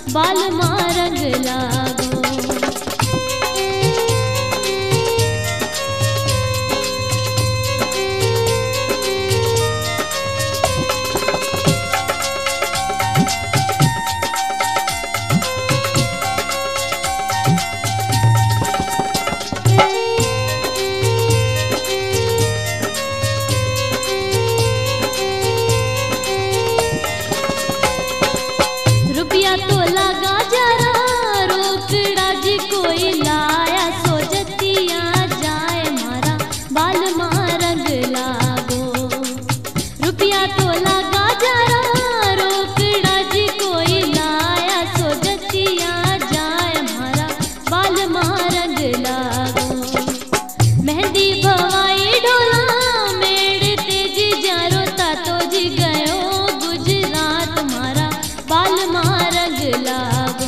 बाल मारंग लागो। रुपया तो लगा जरा रोकड़ा जी कोई लाया सोचतिया जाए मारा बाल मारंग लागो। रुपया तो लगा जरा रोकड़ा जी कोई लाया सोचतिया जाए मारा बाल मारंग लागो। मेहंदी भवाई ढोला मेड़ तेजी जारो तातो जी गयो गुजरात मारा बाल मारंग लागो।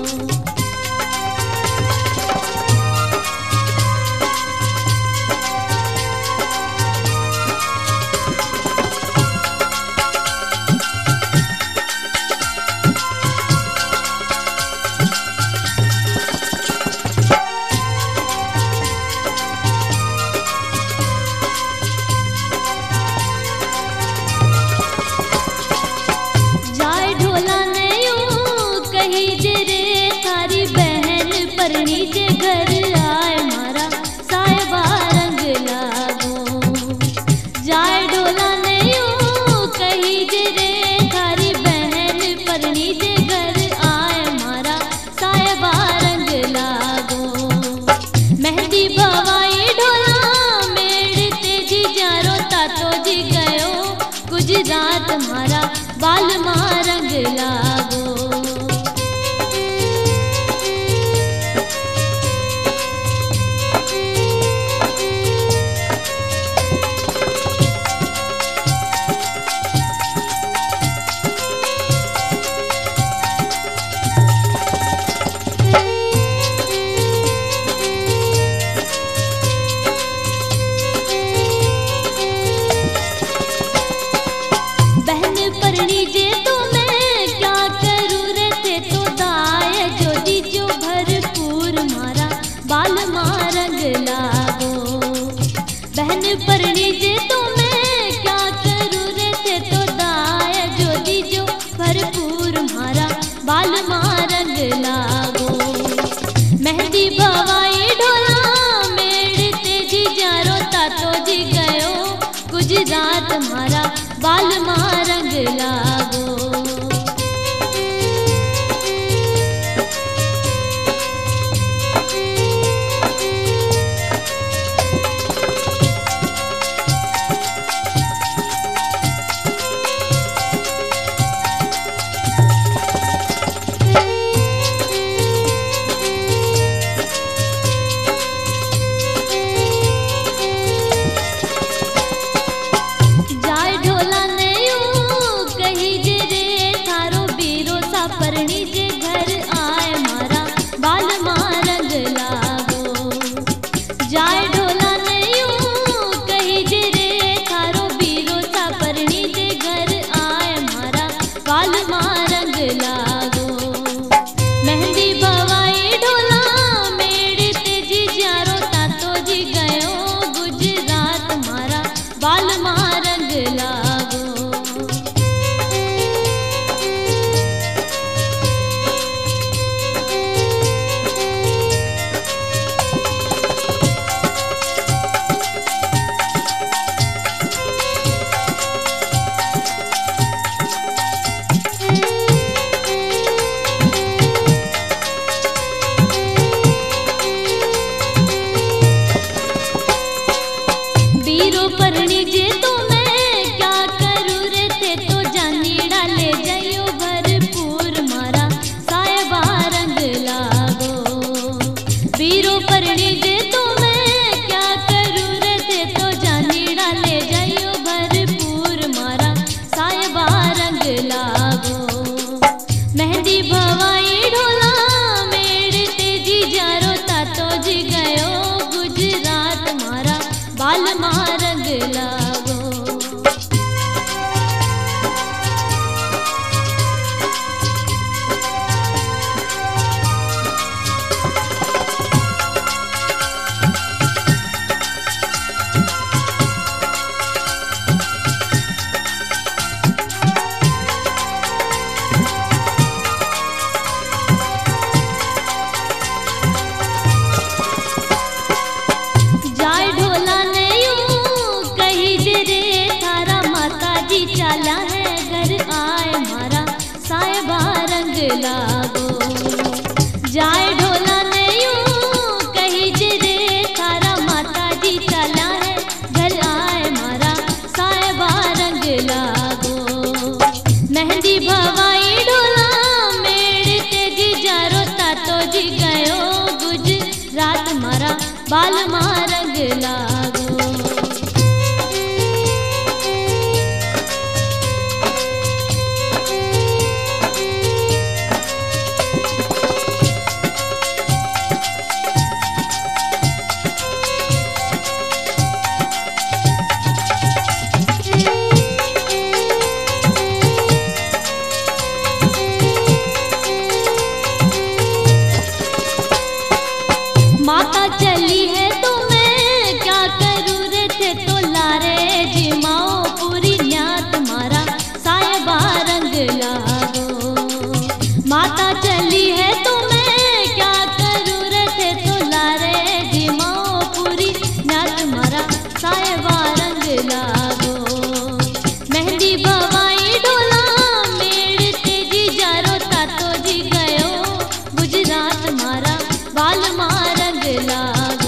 जाए ढोला ने यूं कही जे रे थारी बहन परनी जे घर आए मारा साहिबा रंग लागो। जाए ढोला ने यूं कही जे रे थारी बहन परनी जे घर आए मारा साहिबा रंग लागो। मेहंदी भवाई ढोला मेड़ तेजी जारो तातो जी गयो गुजरात मारा बाल मारंग लागो। बहन परनी जे तो मैं क्या करूँ रे थे तो दाए जो दीजो भरपूर मारा बाल मारंग लागो। बहन परनी जे तो मैं क्या करूँ रे थे तो दाए जो दीजो भरपूर मारा बाल मारंग लागो। मेहंदी भवाई ढोला मेड़ तेजी जारो तातो जी गयो गुजरात मारा बाल मारंग लागो। जाए ढोला ने यूं कही जे रे थारो बीरो सा परनी जे घर आए मारा बाल मारंग लागो। जाए ढोला ने यूं कही जे रे थारो बीरो सा परनी जे घर आए मारा बाल मारंग लागो। मेहंदी भवाई ढोला मेड़ तेजी जारो तातो जी गयो गुजरात मारा बाल मारंग लागो। बाल मां रंग लागो। माता चली है तो मैं क्या करूँ रे, थे तो लारे जिमाओ पूरी न्यात मारा साहिबा रंग लागो। माता चली है तो मैं क्या करूँ रे, थे तो लारे जिमाओ पूरी न्यात मारा साहिबा रंग लागो। मेहंदी भवाई ढोला मेड़ तेजी जारो तातो जी गयो गुजरात मारा बाल मां रंग लागो।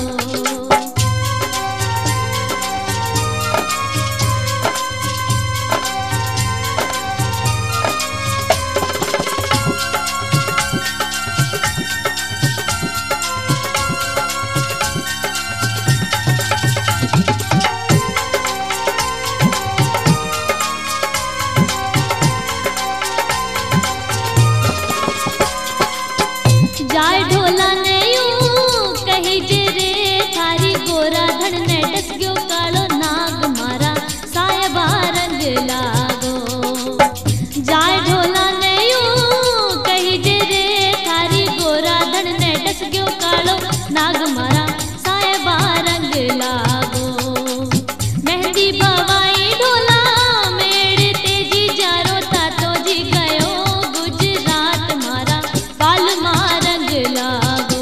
जाय ढोला ने यूं कही जे रे, थारी गोरा धन ने डस गयो कालो नाग मारा साहिबा रंग लागो। जाय ढोला ने यूं कही जे रे, थारी गोरा धन ने डस गयो कालो नाग मारा साहिबा रंग लागो। मेहंदी भवाई ढोला मेड़ तेजी जारो तातो जी गयो गुजरात मारा बाल मां रंग लागो।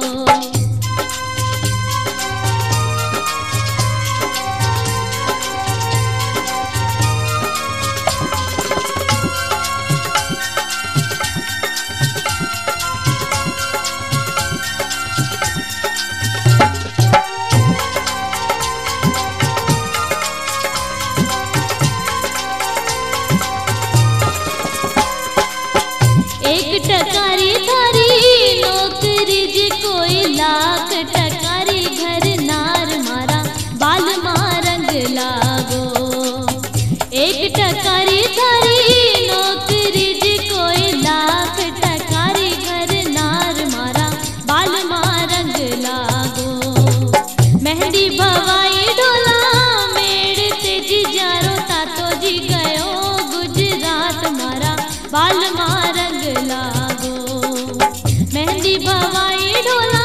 एक टकारी थारी नौकरी जी कोई लाख टकारी घर नार मारा बाल मां रंग लागो। एक टकारी थारी नौकरी जी कोई लाख टकारी घर नार मारा बाल मां रंग लागो। मेहंदी भवाई ढोला मेड़ तेजी जारो तातो जी गयो गुजरात मारा बाल मां रंग लागो। मेहंदी भवाई ढोला